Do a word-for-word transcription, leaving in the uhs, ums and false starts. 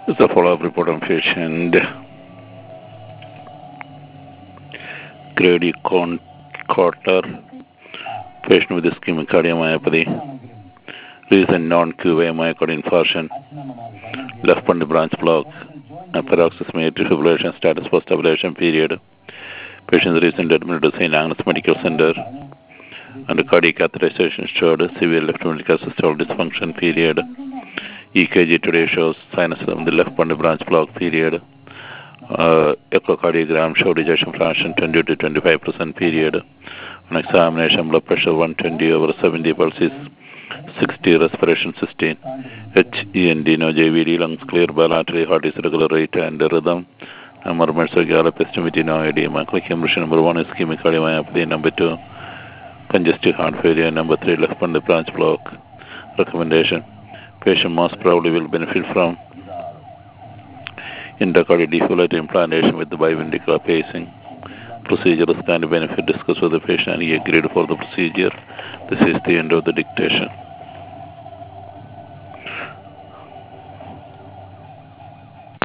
It's a follow-up report on patient Grady Carter, patient with ischemic cardiomyopathy, recent non-Q A myocardial infarction, left bundle branch block, paroxysmal atrial fibrillation status for stabilization period. Patient's recent admitted to Saint Agnes Medical Center, and the cardiac catheterization showed severe left ventricular systolic dysfunction period. E K G today shows sinus of the left bundle branch block period. Uh, echocardiogram showed ejection fraction twenty to twenty-five percent period. On examination, blood pressure one twenty over seventy, pulse is sixty, respiration sixteen. H E N D, no J V D, lungs clear, bilaterally, heart is regular rate and rhythm. Murmurs of gallop, estimate no edema. Click hemorrhage number one, ischemic cardiomyopathy. Number two, congestive heart failure. Number three, left bundle branch block. Recommendation: patient most probably will benefit from intracardiac defibrillator implantation with the biventricular pacing. Procedure is kind of benefit discussed with the patient and he agreed for the procedure. This is the end of the dictation.